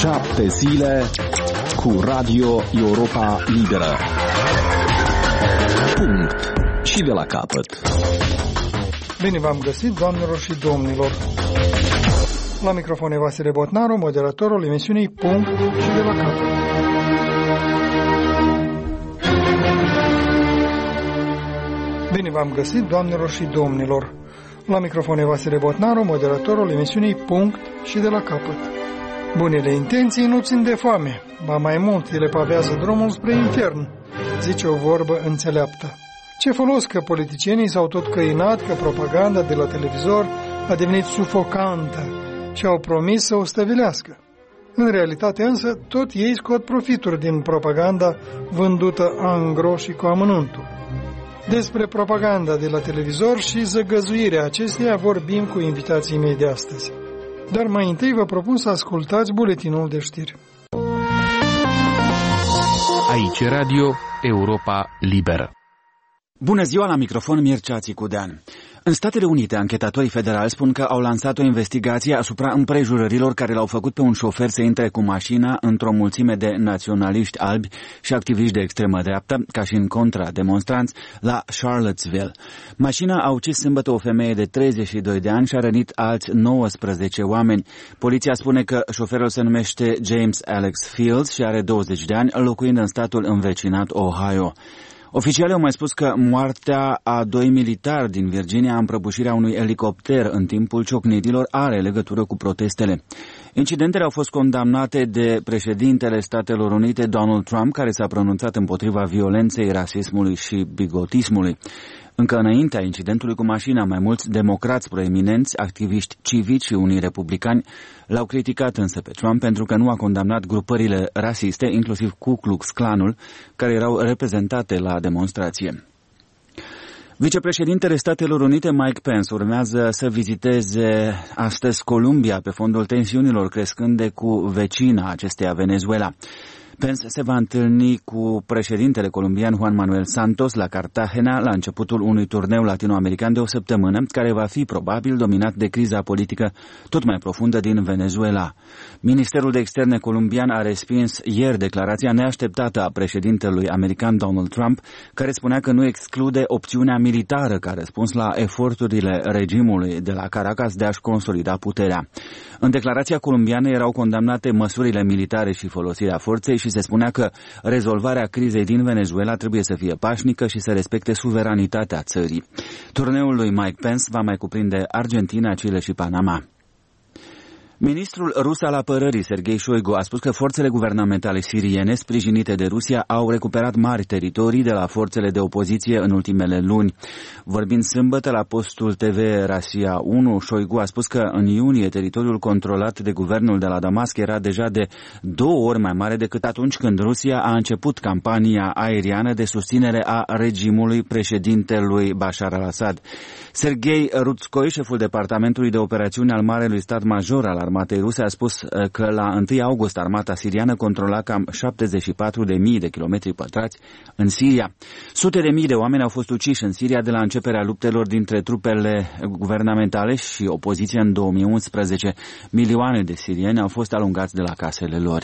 7 zile cu Radio Europa Liberă. Punct. Și de la capăt. Bine v-am găsit, doamnelor și domnilor. La microfon e Vasile Botnaru, moderatorul emisiunii Punct și de la capăt. Bine v-am găsit, doamnelor și domnilor. La microfon e Vasile Botnaru, moderatorul emisiunii Punct și de la capăt. Bunele intenții nu țin de foame, ba mai mult, ele pavează drumul spre infern, zice o vorbă înțeleaptă. Ce folos că politicienii s-au tot căinat că propaganda de la televizor a devenit sufocantă și au promis să o stăvilească. În realitate însă, tot ei scot profituri din propaganda vândută angro și cu amănuntul. Despre propaganda de la televizor și zăgăzuirea acesteia vorbim cu invitații mei de astăzi. Dar mai întâi vă propun să ascultați buletinul de știri. Aici Radio Europa Liberă. Bună ziua, la microfon Mircea Țicudean. În Statele Unite, anchetatorii federali spun că au lansat o investigație asupra împrejurărilor care l-au făcut pe un șofer să intre cu mașina într-o mulțime de naționaliști albi și activiști de extremă dreaptă, ca și în contra-demonstranți, la Charlottesville. Mașina a ucis sâmbătă o femeie de 32 de ani și a rănit alți 19 oameni. Poliția spune că șoferul se numește James Alex Fields și are 20 de ani, locuind în statul învecinat Ohio. Oficialii au mai spus că moartea a 2 militari din Virginia în prăbușirea unui elicopter în timpul ciocnirilor are legătură cu protestele. Incidentele au fost condamnate de președintele Statelor Unite, Donald Trump, care s-a pronunțat împotriva violenței, rasismului și bigotismului. Încă înaintea incidentului cu mașina, mai mulți democrați proeminenți, activiști civici și unii republicani l-au criticat însă pe Trump pentru că nu a condamnat grupările rasiste, inclusiv Ku Klux Klanul, care erau reprezentate la demonstrație. Vicepreședintele Statelor Unite, Mike Pence, urmează să viziteze astăzi Columbia pe fondul tensiunilor crescânde cu vecina acesteia, Venezuela. Pence se va întâlni cu președintele colombian Juan Manuel Santos la Cartagena la începutul unui turneu latinoamerican de o săptămână, care va fi probabil dominat de criza politică tot mai profundă din Venezuela. Ministerul de Externe colombian a respins ieri declarația neașteptată a președintelui american Donald Trump, care spunea că nu exclude opțiunea militară ca răspuns la eforturile regimului de la Caracas de a-și consolida puterea. În declarația colombiană erau condamnate măsurile militare și folosirea forței și se spunea că rezolvarea crizei din Venezuela trebuie să fie pașnică și să respecte suveranitatea țării. Turneul lui Mike Pence va mai cuprinde Argentina, Chile și Panama. Ministrul rus al apărării, Sergei Shoigu, a spus că forțele guvernamentale siriene, sprijinite de Rusia, au recuperat mari teritorii de la forțele de opoziție în ultimele luni. Vorbind sâmbătă la postul TV Rasia 1, Shoigu a spus că în iunie teritoriul controlat de guvernul de la Damasc era deja de 2 ori mai mare decât atunci când Rusia a început campania aeriană de susținere a regimului președintelui Bashar al-Assad. Sergei Rutskoi, șeful departamentului de operațiuni al Marelui Stat Major al armatei ruse, a spus că la 1 august armata siriană controla cam 74.000 de kilometri pătrați în Siria. Sute de mii de oameni au fost uciși în Siria de la începerea luptelor dintre trupele guvernamentale și opoziția în 2011. Milioane de sirieni au fost alungați de la casele lor.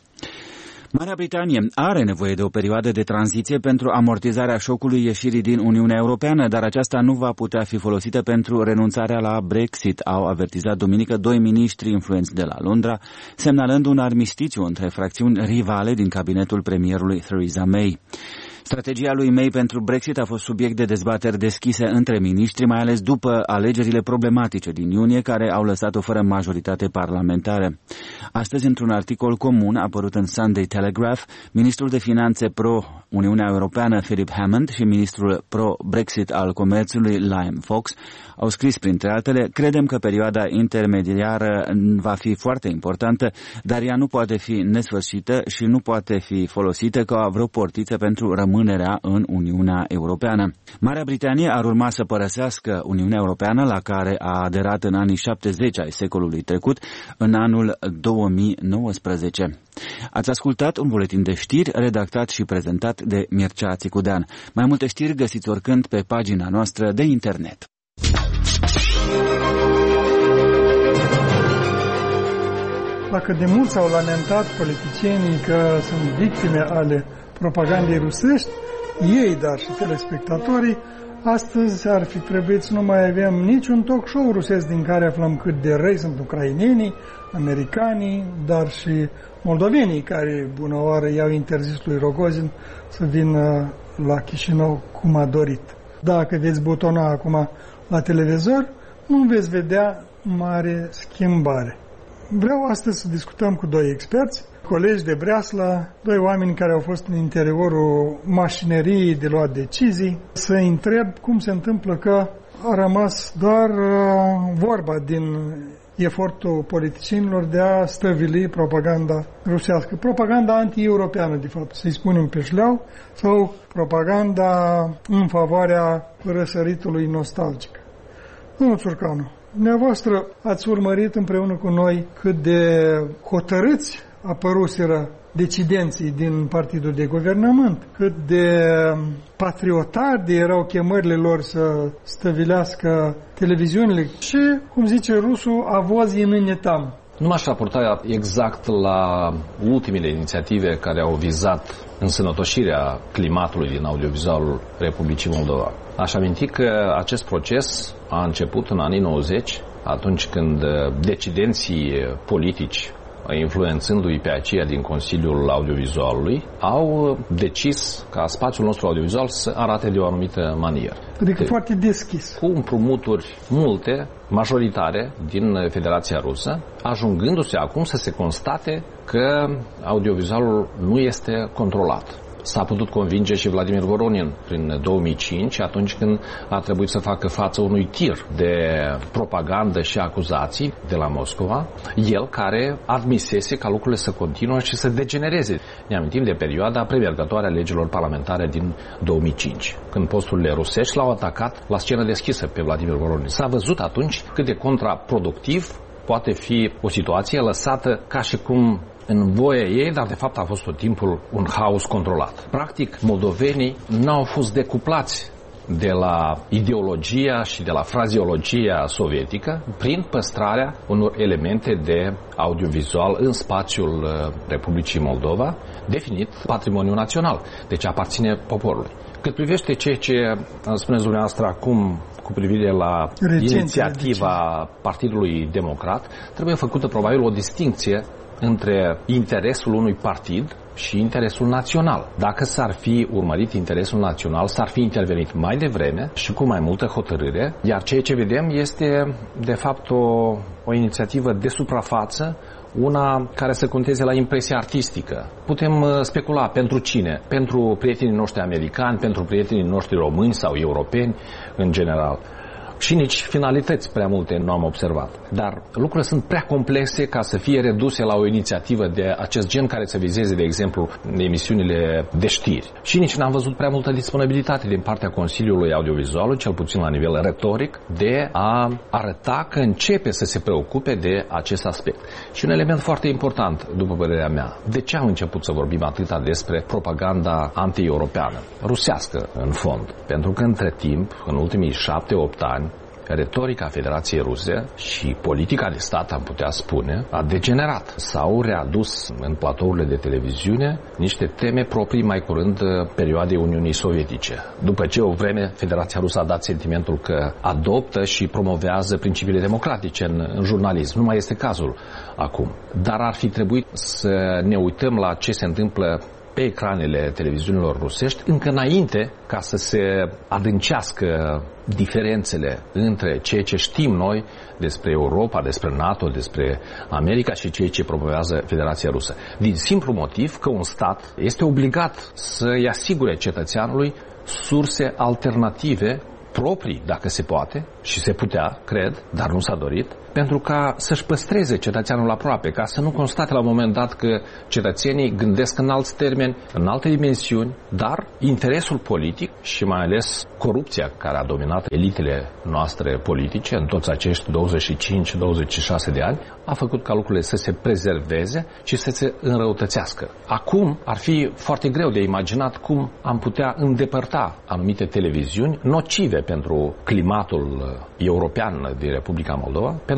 Marea Britanie are nevoie de o perioadă de tranziție pentru amortizarea șocului ieșirii din Uniunea Europeană, dar aceasta nu va putea fi folosită pentru renunțarea la Brexit, au avertizat duminică 2 miniștri influenți de la Londra, semnalând un armistițiu între fracțiuni rivale din cabinetul premierului Theresa May. Strategia lui May pentru Brexit a fost subiect de dezbateri deschise între miniștri, mai ales după alegerile problematice din iunie, care au lăsat-o fără majoritate parlamentară. Astăzi, într-un articol comun apărut în Sunday Telegraph, ministrul de finanțe pro-Uniunea Europeană Philip Hammond și ministrul pro-Brexit al comerțului Liam Fox au scris, printre altele: credem că perioada intermediară va fi foarte importantă, dar ea nu poate fi nesfârșită și nu poate fi folosită ca vreo portiță pentru rămânerea în Uniunea Europeană. Marea Britanie ar urma să părăsească Uniunea Europeană, la care a aderat în anii 70 ai secolului trecut, în anul 2019. Ați ascultat un buletin de știri redactat și prezentat de Mircea Țicudean. Mai multe știri găsiți oricând pe pagina noastră de internet. dacă de mult s-au lamentat politicienii că sunt victime ale propagandei rusești, ei, dar și telespectatorii, astăzi ar fi trebuit să nu mai avem niciun talk show rusesc din care aflăm cât de răi sunt ucrainenii, americanii, dar și moldovenii care, bună oară, i-au interzis lui Rogozin să vină la Chișinău cum a dorit. Dacă veți butona acum la televizor, nu veți vedea mare schimbare. Vreau astăzi să discutăm cu doi experți, colegi de breaslă, doi oameni care au fost în interiorul mașineriei de luat decizii, să întreb cum se întâmplă că a rămas doar vorba din efortul politicienilor de a stăvili propaganda rusească. Propaganda anti-europeană, de fapt, să-i spunem pe șleau, sau propaganda în favoarea răsăritului nostalgic. Domnul Țurcanu, dumneavoastră ați urmărit împreună cu noi cât de hotărâți apăruseră decidenții din partidul de guvernământ, cât de patriotarde erau chemările lor să stăvilească televiziunile și, cum zice rusul, avozii în netam. Nu m-aș raporta exact la ultimele inițiative care au vizat însănătoșirea climatului din audiovizualul Republicii Moldova. Aș aminti că acest proces a început în anii 90, atunci când decidenții politici, influențându-i pe aceia din Consiliul Audiovizualului, au decis ca spațiul nostru audiovizual să arate de o anumită manieră. Adică foarte deschis. Cu împrumuturi multe, majoritare, din Federația Rusă, ajungându-se acum să se constate că audiovizualul nu este controlat. S-a putut convinge și Vladimir Voronin prin 2005, atunci când a trebuit să facă față unui tir de propagandă și acuzații de la Moscova, el care admisese ca lucrurile să continuă și să degenereze. Ne amintim de perioada premergătoare a legilor parlamentare din 2005, când posturile rusești l-au atacat la scenă deschisă pe Vladimir Voronin. S-a văzut atunci cât de contraproductiv poate fi o situație lăsată ca și cum în voia ei, dar de fapt a fost tot timpul un haos controlat. Practic, moldovenii n-au fost decuplați de la ideologia și de la frazeologia sovietică prin păstrarea unor elemente de audiovizual în spațiul Republicii Moldova, definit patrimoniu național, deci aparține poporului. Cât privește ceea ce spuneți dumneavoastră acum cu privire la inițiativa Partidului Democrat, trebuie făcută probabil o distincție între interesul unui partid și interesul național. Dacă s-ar fi urmărit interesul național, s-ar fi intervenit mai devreme și cu mai multă hotărâre, iar ceea ce vedem este, de fapt, o inițiativă de suprafață, una care să conteze la impresia artistică. Putem specula pentru cine? Pentru prietenii noștri americani, pentru prietenii noștri români sau europeni în general. Și nici finalități prea multe nu am observat. Dar lucrurile sunt prea complexe ca să fie reduse la o inițiativă de acest gen care să vizeze, de exemplu, emisiunile de știri. Și nici n-am văzut prea multă disponibilitate din partea Consiliului Audiovizualului, cel puțin la nivel retoric, de a arăta că începe să se preocupe de acest aspect. Și un element foarte important, după părerea mea, de ce am început să vorbim atâta despre propaganda anti-europeană, rusească în fond? Pentru că între timp, în ultimii 7-8 ani, retorica Federației Ruse și politica de stat, am putea spune, a degenerat. S-au readus în platourile de televiziune niște teme proprii mai curând perioadei Uniunii Sovietice. După ce o vreme Federația Rusă a dat sentimentul că adoptă și promovează principiile democratice în jurnalism. Nu mai este cazul acum. Dar ar fi trebuit să ne uităm la ce se întâmplă pe ecranele televiziunilor rusești încă înainte ca să se adâncească diferențele între ceea ce știm noi despre Europa, despre NATO, despre America și ceea ce promovează Federația Rusă. Din simplu motiv că un stat este obligat să-i asigure cetățeanului surse alternative proprii, dacă se poate, și se putea, cred, dar nu s-a dorit, pentru ca să-și păstreze cetățeanul aproape, ca să nu constate la un moment dat că cetățenii gândesc în alți termeni, în alte dimensiuni, dar interesul politic și mai ales corupția care a dominat elitele noastre politice în toți acești 25-26 de ani, a făcut ca lucrurile să se prezerveze și să se înrăutățească. Acum ar fi foarte greu de imaginat cum am putea îndepărta anumite televiziuni nocive pentru climatul european din Republica Moldova, pentru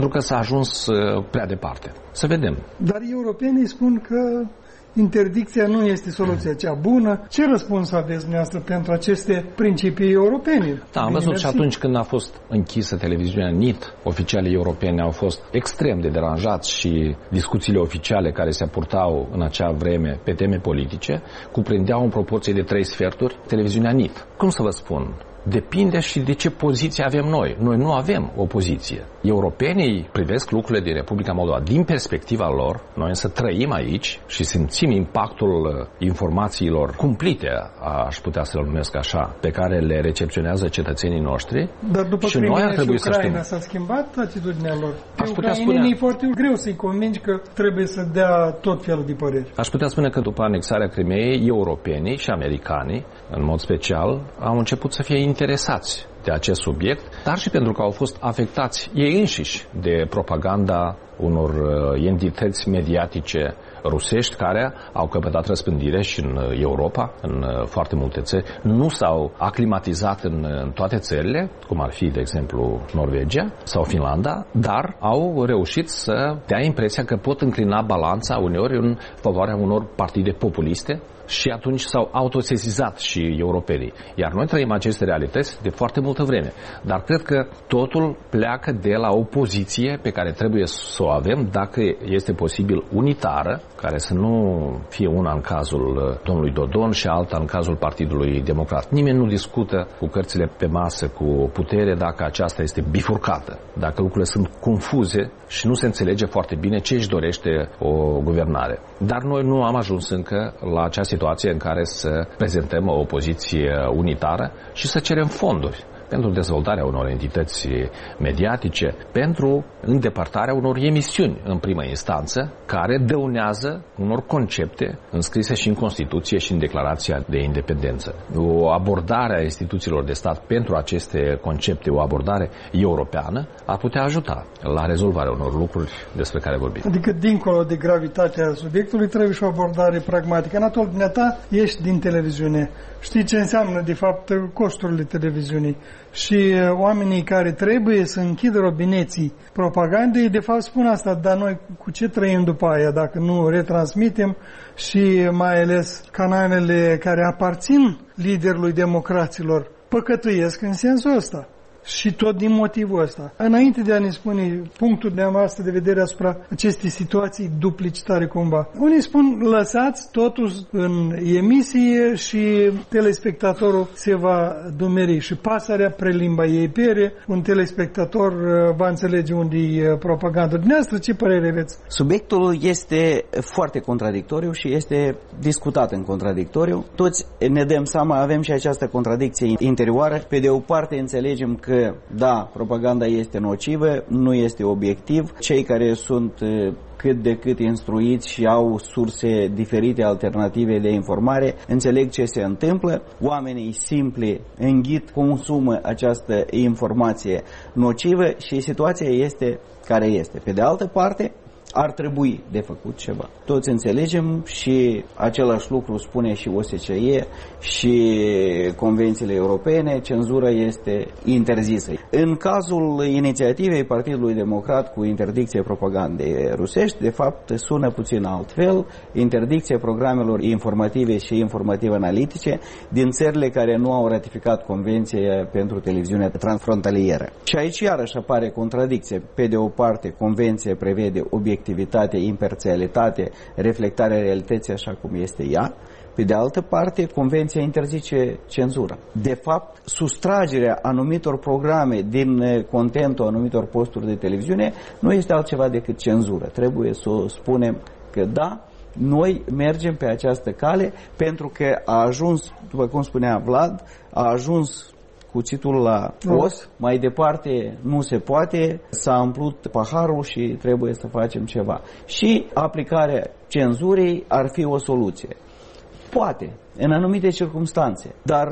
pentru că s-a ajuns prea departe. Să vedem. Dar europenii spun că interdicția nu este soluția cea bună. Ce răspuns aveți dumneavoastră pentru aceste principii europene? Da, am văzut și atunci când a fost închisă televiziunea NIT, oficialii europeni au fost extrem de deranjați și discuțiile oficiale care se purtau în acea vreme pe teme politice cuprindeau în proporție de 3/4 televiziunea NIT. Cum să vă spun? Depinde și de ce poziție avem noi. Noi nu avem o poziție. Europenii privesc lucrurile din Republica Moldova din perspectiva lor. Noi însă trăim aici și simțim impactul informațiilor cumplite, aș putea să le numesc așa, pe care le recepționează cetățenii noștri. Dar după și noi ar trebui și Ucraina s-a schimbat atitudinea lor. Aș putea spune, e foarte greu să-i convingi că trebuie să dea tot felul de păreri. Aș putea spune că după anexarea Crimeei, europenii și americanii, în mod special, au început să fie interesați de acest subiect, dar și pentru că au fost afectați ei înșiși de propaganda unor entități mediatice rusești care au căpătat răspândire și în Europa, în foarte multe țări. Nu s-au aclimatizat în toate țările, cum ar fi, de exemplu, Norvegia sau Finlanda, dar au reușit să dea impresia că pot înclina balanța uneori în favoarea unor partide populiste și atunci s-au autosesizat și europenii. Iar noi trăim aceste realități de foarte multă vreme. Dar cred că totul pleacă de la o poziție pe care trebuie să o avem, dacă este posibil unitară, care să nu fie una în cazul domnului Dodon și alta în cazul Partidului Democrat. Nimeni nu discută cu cărțile pe masă, cu putere, dacă aceasta este bifurcată, dacă lucrurile sunt confuze și nu se înțelege foarte bine ce își dorește o guvernare. Dar noi nu am ajuns încă la acea situație în care să prezentăm o opoziție unitară și să cerem fonduri pentru dezvoltarea unor entități mediatice, pentru îndepărtarea unor emisiuni în primă instanță, care dăunează unor concepte înscrise și în Constituție și în Declarația de Independență. O abordare a instituțiilor de stat pentru aceste concepte, o abordare europeană, ar putea ajuta la rezolvarea unor lucruri despre care vorbim. Adică, dincolo de gravitatea subiectului, trebuie și o abordare pragmatică. Anatol, dumneata, ești din televiziune. Știi ce înseamnă, de fapt, costurile televiziunii. Și oamenii care trebuie să închidă robineții propagandei, de fapt spun asta, dar noi cu ce trăim după aia dacă nu retransmitem și mai ales canalele care aparțin liderului democraților păcătuiesc în sensul ăsta. Și tot din motivul ăsta. Înainte de a ne spune punctul dumneavoastră de vedere asupra acestei situații duplicitare cumva, unii spun lăsați totul în emisie și telespectatorul se va dumeri și pasărea prelimba ei pere, un telespectator va înțelege unde e propaganda. Dumneavoastră, ce părere aveți? Subiectul este foarte contradictoriu și este discutat în contradictoriu. Toți ne dăm seama, avem și această contradicție interioară. Pe de o parte înțelegem că da, propaganda este nocivă, nu este obiectiv. Cei care sunt cât de cât instruiți și au surse diferite, alternative de informare, înțeleg ce se întâmplă. Oamenii simpli înghit, consumă această informație nocivă și situația este care este. Pe de altă parte, ar trebui de făcut ceva. Toți înțelegem și același lucru spune și OSCE și convențiile europene, cenzura este interzisă. În cazul inițiativei Partidului Democrat cu interdicție propagandei rusești, de fapt sună puțin altfel, interdicția programelor informative și informativ-analitice din țările care nu au ratificat convenția pentru televiziunea transfrontalieră. Și aici iarăși apare contradicție. Pe de o parte, convenția prevede obiectivitate, imparțialitate, reflectarea realității așa cum este ea. Pe de altă parte, convenția interzice cenzura. De fapt, sustragerea anumitor programe din contentul anumitor posturi de televiziune nu este altceva decât cenzură. Trebuie să spunem că da, noi mergem pe această cale pentru că a ajuns, după cum spunea Vlad, a ajuns cuțitul la os, mai departe nu se poate, s-a umplut paharul și trebuie să facem ceva. Și aplicarea cenzurii ar fi o soluție. Poate, în anumite circunstanțe, dar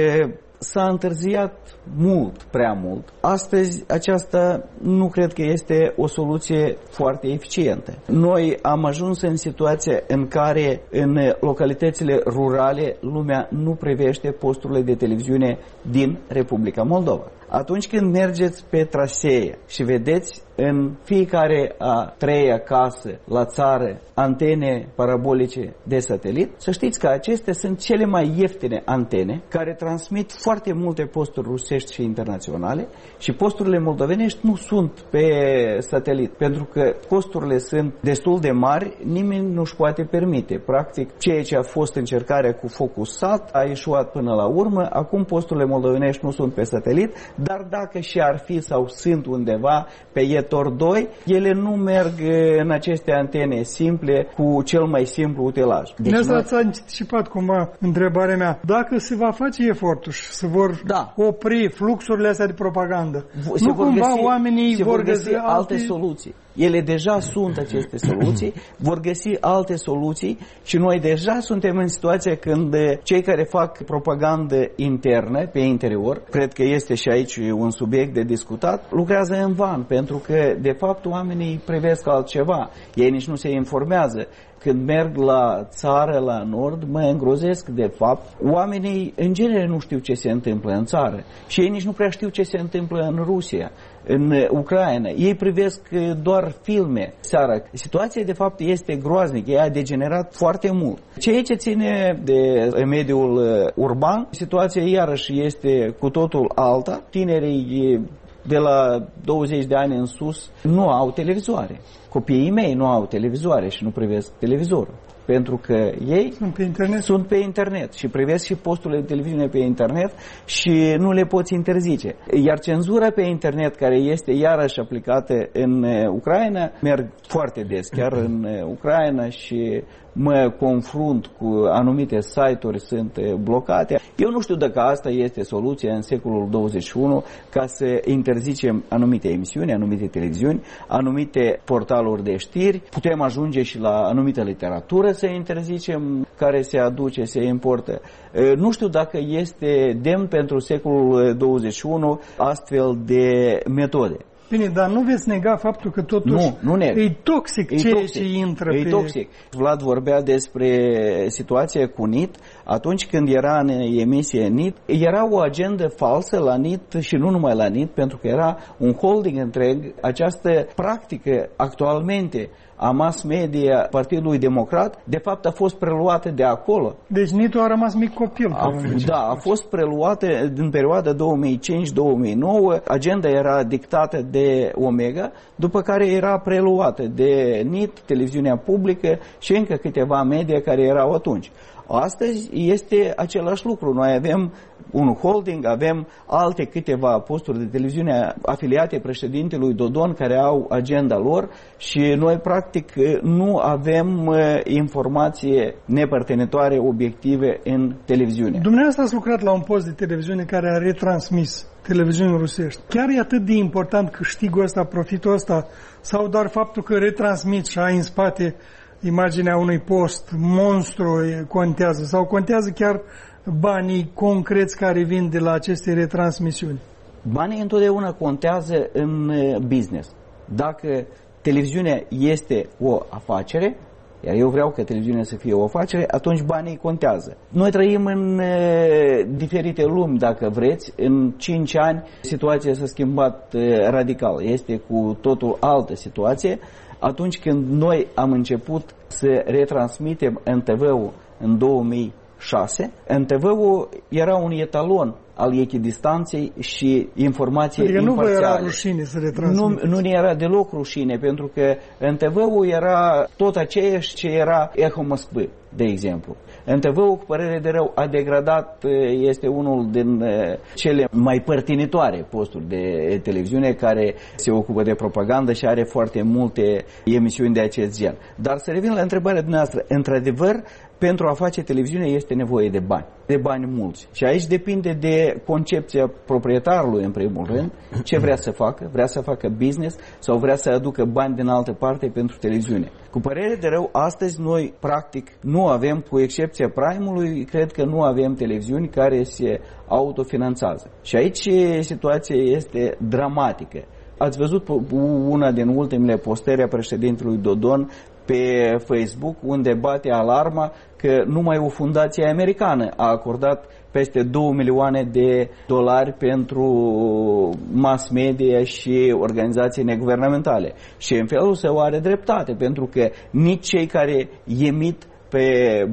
s-a întârziat mult, prea mult. Astăzi aceasta nu cred că este o soluție foarte eficientă. Noi am ajuns în situația în care în localitățile rurale lumea nu privește posturile de televiziune din Republica Moldova. Atunci când mergeți pe trasee și vedeți în fiecare a treia casă la țară antene parabolice de satelit, să știți că acestea sunt cele mai ieftine antene care transmit foarte multe posturi rusești și internaționale și posturile moldovenești nu sunt pe satelit, pentru că costurile sunt destul de mari, nimeni nu-și poate permite. Practic, ceea ce a fost încercarea cu Focusat a ieșuat până la urmă, acum posturile moldovenești nu sunt pe satelit, dar dacă și ar fi sau sunt undeva pe Etor 2, ele nu merg în aceste antene simple cu cel mai simplu utilaj. Deci asta ați anticipat cumva întrebarea mea. Dacă se va face efortul și se vor opri fluxurile astea de propagandă, nu cumva oamenii vor găsi alte soluții. Ele deja sunt aceste soluții, vor găsi alte soluții și noi deja suntem în situația când cei care fac propagandă internă pe interior, cred că este și aici un subiect de discutat, lucrează în van, pentru că de fapt oamenii privesc altceva, ei nici nu se informează. Când merg la țară, la nord, mă îngrozesc de fapt. Oamenii în genere nu știu ce se întâmplă în țară și ei nici nu prea știu ce se întâmplă în Rusia, în Ucraina. Ei privesc doar filme seara. Situația de fapt este groaznică, ea a degenerat foarte mult. Ceea ce ține de mediul urban, situația iarăși este cu totul alta. Tinerii de la 20 de ani în sus nu au televizoare. Copiii mei nu au televizoare și nu privesc televizorul, pentru că ei sunt pe internet și privesc și posturile de televiziune pe internet și nu le poți interzice. Iar cenzura pe internet, care este iarăși aplicată în Ucraina, merg foarte des, chiar în Ucraina, și mă confrunt cu anumite site-uri sunt blocate. Eu nu știu dacă asta este soluția în secolul 21 ca să interzicem anumite emisiuni, anumite televiziuni, anumite portaluri de știri. Putem ajunge și la anumită literatură să interzicem care se aduce, se importă. Nu știu dacă este demn pentru secolul 21 astfel de metode. Bine, dar nu veți nega faptul că totuși e toxic ceea ce intră pe... toxic. Vlad vorbea despre situația cu NIT. Atunci când era în emisie NIT, era o agendă falsă la NIT și nu numai la NIT, pentru că era un holding întreg. Această practică actualmente a mass media Partidului Democrat, de fapt a fost preluată de acolo. Deci NIT-ul a rămas mic copil. A fost preluată în perioada 2005-2009, agenda era dictată de Omega, după care era preluată de NIT, televiziunea publică și încă câteva media care erau atunci. Astăzi este același lucru. Noi avem un holding, avem alte câteva posturi de televiziune afiliate președintelui Dodon care au agenda lor și noi practic nu avem informație nepărtenitoare obiective în televiziune. Dumneavoastră ați lucrat la un post de televiziune care a retransmis televiziuni rusești. Chiar e atât de important câștigul ăsta, profitul ăsta, sau doar faptul că retransmit și ai în spate imaginea unui post monstru contează, sau contează chiar banii concreți care vin de la aceste retransmisiuni? Banii întotdeauna contează în business. Dacă televiziunea este o afacere, iar eu vreau ca televiziunea să fie o afacere, atunci banii contează. Noi trăim în diferite lumi, dacă vreți. În 5 ani situația s-a schimbat radical. Este cu totul altă situație. Atunci când noi am început să retransmitem NTV-ul în 2006, NTV-ul era un etalon al echidistanței și informației imparțiale. Adică nu vă era rușine să retransmiteți? Nu ne era deloc rușine, pentru că NTV-ul era tot aceeași ce era Echo Moskvy, de exemplu. NTV-ul, cu părere de rău, a degradat, este unul din cele mai părtinitoare posturi de televiziune care se ocupă de propagandă și are foarte multe emisiuni de acest gen. Dar să revin la întrebarea dumneavoastră, într-adevăr, pentru a face televiziune este nevoie de bani, de bani mulți. Și aici depinde de concepția proprietarului, în primul rând, ce vrea să facă. Vrea să facă business sau vrea să aducă bani din altă parte pentru televiziune. Cu părere de rău, astăzi noi, practic, nu avem, cu excepția Prime-ului, cred că nu avem televiziuni care se autofinanțează. Și aici situația este dramatică. ați văzut una din ultimele postări a președintelui Dodon pe Facebook, unde bate alarma că numai o fundație americană a acordat peste 2 milioane de dolari pentru mass media și organizații neguvernamentale. Și în felul său are dreptate, pentru că nici cei care emit pe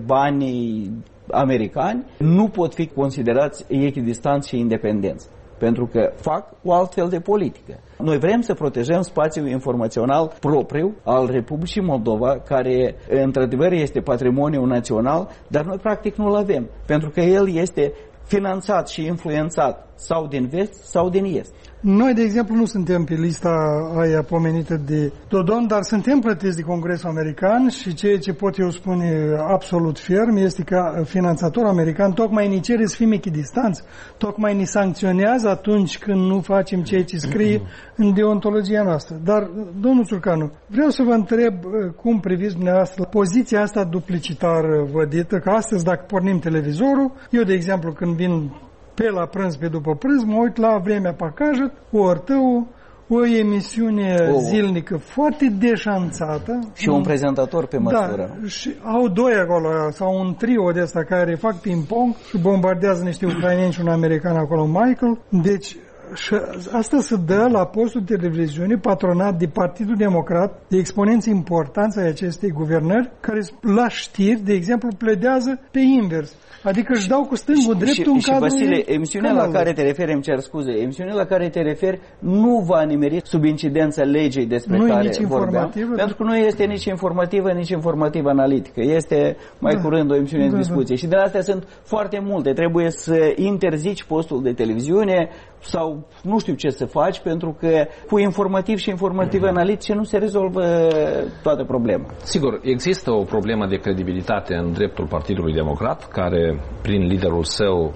banii americani nu pot fi considerați echidistanți și independenți, pentru că fac o altfel de politică. Noi vrem să protejăm spațiul informațional propriu al Republicii Moldova, care într-adevăr este patrimoniu național, dar noi practic nu-l avem, pentru că el este finanțat și influențat sau din vest sau din est. Noi, de exemplu, nu suntem pe lista aia pomenită de Dodon, dar suntem plătiți de Congresul American și ceea ce pot eu spune absolut ferm este că finanțatorul american tocmai ne cere să fim echidistanți, tocmai ne sancționează atunci când nu facem ceea ce scrie în deontologia noastră. Dar, domnul Țurcanu, vreau să vă întreb cum priviți dumneavoastră poziția asta duplicitară vădită, că astăzi dacă pornim televizorul, eu, de exemplu, când vin pe la prânz, pe după prânz, mă uit la Vremea Pacajă, ORT-ul, o emisiune zilnică foarte deșanțată. Și un prezentator pe măsură. Da, și au doi acolo, sau un trio de ăsta care fac ping-pong și bombardează niște ucraineni și un american acolo, Michael. Deci, și asta se dă la postul de televiziune patronat de Partidul Democrat, de exponenți importanți ai acestei guvernări, care la știri, de exemplu, pledează pe invers. Adică își dau cu stângul dreptul în cadrul... Și, Vasile, emisiunea la care te referi, îmi cer scuze, emisiunea la care te referi nu va nimeri sub incidența legii despre care vorbeam, pentru că nu este nici informativă, nici informativă analitică. Este mai curând o emisiune de discuție. Și de astea sunt foarte multe. Trebuie să interzici postul de televiziune sau nu știu ce să faci, pentru că cu informativ și informativ analitice nu se rezolvă toată problema. Sigur, există o problemă de credibilitate în dreptul Partidului Democrat, care prin liderul său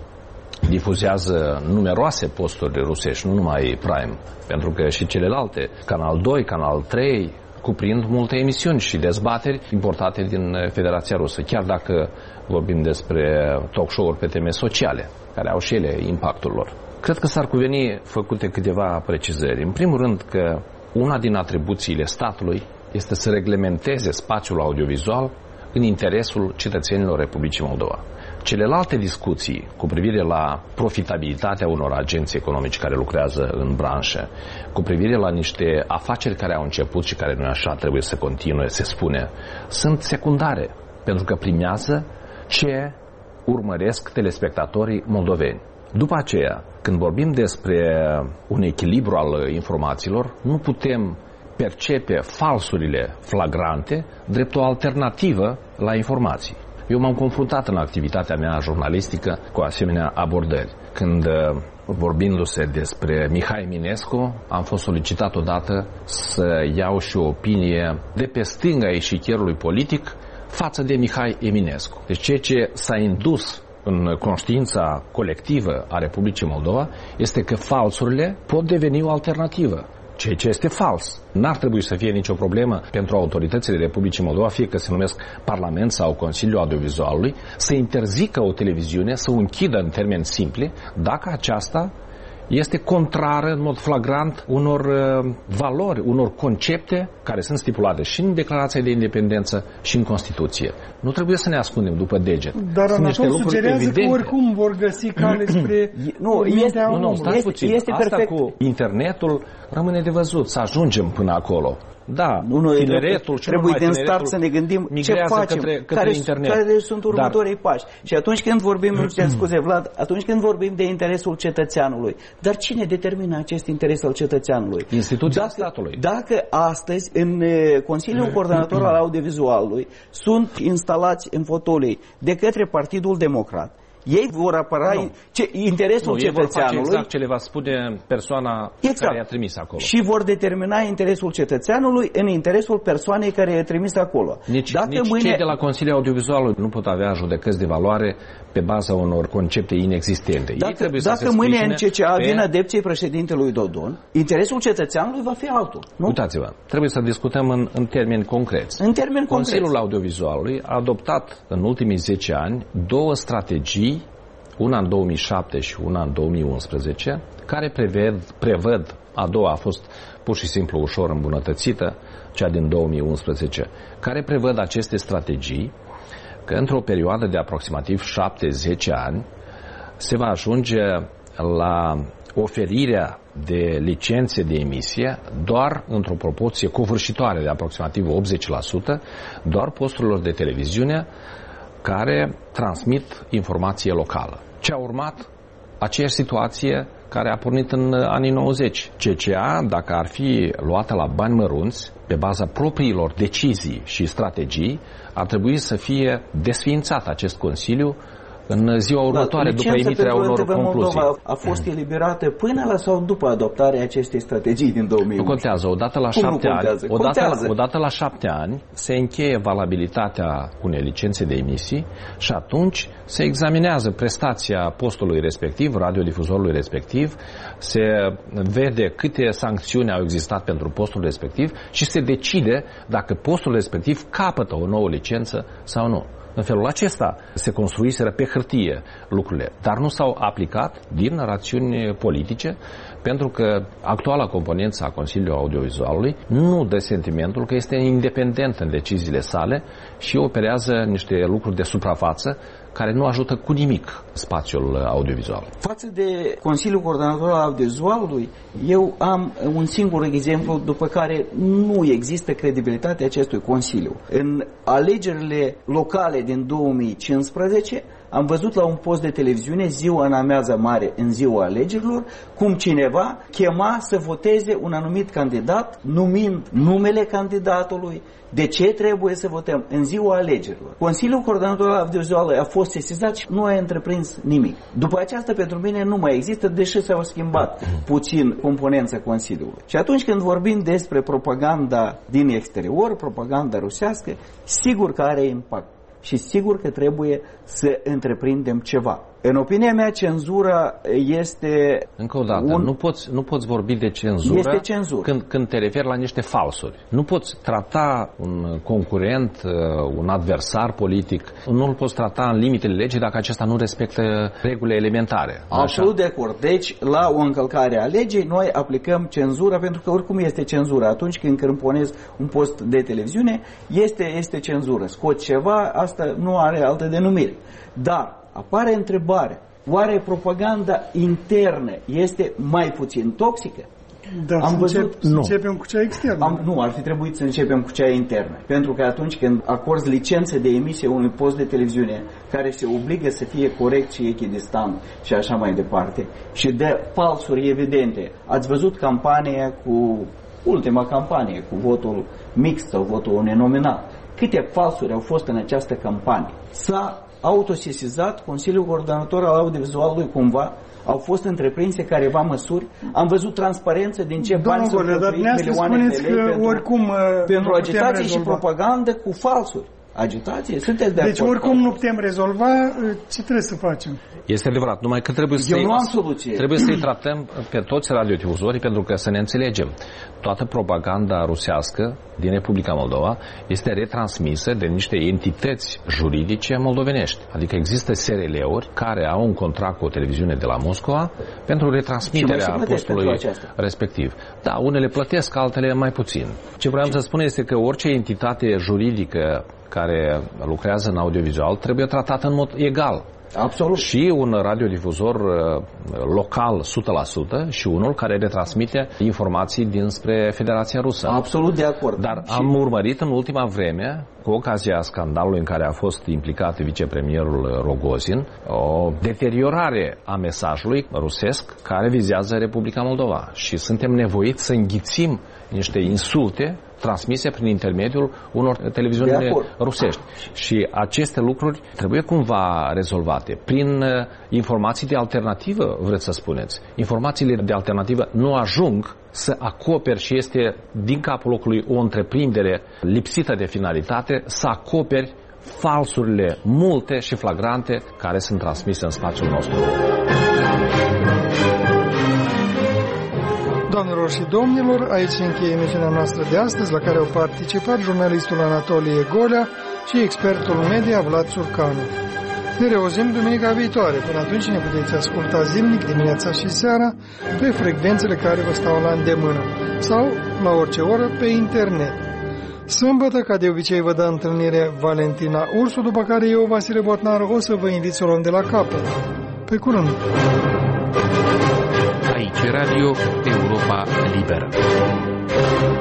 difuzează numeroase posturi rusești, nu numai Prime, pentru că și celelalte, Canal 2, Canal 3, cuprind multe emisiuni și dezbateri importate din Federația Rusă, chiar dacă vorbim despre talk show-uri pe teme sociale, care au și ele impactul lor. Cred că s-ar cuveni făcute câteva precizări. În primul rând că una din atribuțiile statului este să reglementeze spațiul audiovizual în interesul cetățenilor Republicii Moldova. Celelalte discuții cu privire la profitabilitatea unor agenți economici care lucrează în branșă, cu privire la niște afaceri care au început și care nu așa trebuie să continue, se spune, sunt secundare, pentru că primează ce urmăresc telespectatorii moldoveni. După aceea, când vorbim despre un echilibru al informațiilor, nu putem percepe falsurile flagrante drept o alternativă la informații. Eu m-am confruntat în activitatea mea jurnalistică cu asemenea abordări. Când, vorbindu-se despre Mihai Eminescu, am fost solicitat odată să iau și o opinie de pe stânga eșichierului politic față de Mihai Eminescu. Deci ceea ce s-a indus în conștiința colectivă a Republicii Moldova este că falsurile pot deveni o alternativă. Ceea ce este fals. N-ar trebui să fie nicio problemă pentru autoritățile Republicii Moldova, fie că se numesc Parlament sau Consiliul Audiovizualului, să interzică o televiziune, să o închidă în termeni simpli, dacă aceasta este contrară în mod flagrant unor valori, unor concepte care sunt stipulate și în Declarația de Independență și în Constituție. Nu trebuie să ne ascundem după deget. Dar Anatol sugerează că oricum vor găsi cale spre... Stați puțin. Asta perfect. Cu internetul rămâne de văzut, să ajungem până acolo. Da, tineretul și trebuie din start să ne gândim ce facem, care sunt următorii pași. Și atunci când vorbim, scuze Vlad, atunci când vorbim de interesul cetățeanului, dar cine determină acest interes al cetățeanului? Instituția statului. Dacă astăzi în Consiliul Coordonator al Audiovizualului sunt instalați în fotolii de către Partidul Democrat, ei vor apăra interesul cetățeanului. Exact ce le va spune persoana care i-a trimis acolo. Și vor determina interesul cetățeanului în interesul persoanei care i-a trimis acolo. Nici cei de la Consiliul Audiovizualului nu pot avea judecăți de valoare pe baza unor concepte inexistente. Dacă mâine în CCA vin adepții președintelui Dodon, interesul cetățeanului va fi altul. Nu? Uitați-vă, trebuie să discutăm în termeni concreți. Consiliul Audiovizualului a adoptat în ultimii 10 ani 2 strategii, una în 2007 și una în 2011, care prevăd A doua a fost pur și simplu ușor îmbunătățită, cea din 2011, care prevăd aceste strategii că într-o perioadă de aproximativ 7-10 ani se va ajunge la oferirea de licențe de emisie doar într-o proporție covârșitoare de aproximativ 80%, doar posturilor de televiziune care transmit informație locală. Ce a urmat? Aceeași situație care a pornit în anii 90. CCA, dacă ar fi luată la bani mărunți, pe baza propriilor decizii și strategii, ar trebui să fie desființat acest Consiliu în ziua următoare, după emiterea unor concluzii. A fost eliberată până la sau după adoptarea acestei strategii din 2011? Nu contează. Odată la 7 ani, odată la 7 ani se încheie valabilitatea unei licențe de emisii și atunci se examinează prestația postului respectiv, radiodifuzorului respectiv, se vede câte sancțiuni au existat pentru postul respectiv și se decide dacă postul respectiv capătă o nouă licență sau nu. În felul acesta se construiseră pe hârtie lucrurile, dar nu s-au aplicat din rațiuni politice, pentru că actuala componență a Consiliului Audiovizualului nu dă sentimentul că este independent în deciziile sale și operează niște lucruri de suprafață care nu ajută cu nimic spațiul audiovizual. Față de Consiliul Coordonator al Audiovizualului, eu am un singur exemplu după care nu există credibilitatea acestui Consiliu. În alegerile locale din 2015 am văzut la un post de televiziune ziua în amiaza mare, în ziua alegerilor, cum cineva chema să voteze un anumit candidat, numind numele candidatului, de ce trebuie să votăm în ziua alegerilor. Consiliul Coordonator al Audiovizualului a fost sesizat și nu a întreprins nimic. După aceasta, pentru mine, nu mai există, deși s-au schimbat puțin componența Consiliului. Și atunci când vorbim despre propaganda din exterior, propaganda rusească, sigur că are impact. Și sigur că trebuie să întreprindem ceva. În opinia mea, cenzura este... Încă o dată, nu poți vorbi de cenzură, este cenzură când te referi la niște falsuri. Nu poți trata un concurent, un adversar politic, nu îl poți trata în limitele legii dacă acesta nu respectă regulile elementare. Absolut de acord. Deci, la o încălcare a legii, noi aplicăm cenzura, pentru că oricum este cenzura. Atunci când crâmponezi un post de televiziune, este cenzură. Scoți ceva, asta nu are altă denumire. Dar apare întrebarea, oare propaganda internă este mai puțin toxică? Da, începem cu cea externă. Nu, ar fi trebuit să începem cu cea internă. Pentru că atunci când acorzi licență de emisie unui post de televiziune care se obligă să fie corect și echidistant și așa mai departe, și de falsuri evidente, ați văzut ultima campanie cu votul mixt sau votul nenominal. Câte falsuri au fost în această campanie? S-a autosesizat Consiliul Coordonator al Audiovizualului cumva? Au fost întreprinse careva măsuri? Am văzut transparență din ce bani s-au cheltuit milioane de lei pentru agitație și propagandă cu falsuri. Agitație? Sunteți de acord? Deci oricum nu putem rezolva, ce trebuie să facem? Este adevărat, numai că trebuie să-i tratăm pe toți radiodifuzorii, pentru că să ne înțelegem. Toată propaganda rusească din Republica Moldova este retransmisă de niște entități juridice moldovenești. Adică există SRL-uri care au un contract cu o televiziune de la Moscova pentru retransmiterea postului respectiv. Da, unele plătesc, altele mai puțin. Ce vreau să spun este că orice entitate juridică care lucrează în audiovizual trebuie tratată în mod egal. Absolut. Și un radiodifuzor local 100% și unul care retransmite informații dinspre Federația Rusă. Absolut de acord. Dar am urmărit în ultima vreme, cu ocazia scandalului în care a fost implicat vicepremierul Rogozin, o deteriorare a mesajului rusesc care vizează Republica Moldova. Și suntem nevoiți să înghițim niște insulte transmise prin intermediul unor televiziuni rusești. Și aceste lucruri trebuie cumva rezolvate prin informații de alternativă, vreți să spuneți. Informațiile de alternativă nu ajung să acoperi, și este din capul locului o întreprindere lipsită de finalitate, să acoperi falsurile multe și flagrante care sunt transmise în spațiul nostru. Doamnelor și domnilor, aici se încheie emisiunea noastră de astăzi, la care au participat jurnalistul Anatolie Golea și expertul media Vlad Surcanu. Ne reauzim duminica viitoare. Până atunci ne puteți asculta zilnic, dimineața și seara, pe frecvențele care vă stau la îndemână sau la orice oră pe internet. Sâmbătă, ca de obicei, vă dă întâlnire Valentina Ursu, după care eu, Vasile Botnaru, o să vă invit să o luăm de la capăt. Pe curând! Aici Radio Europa Liberă.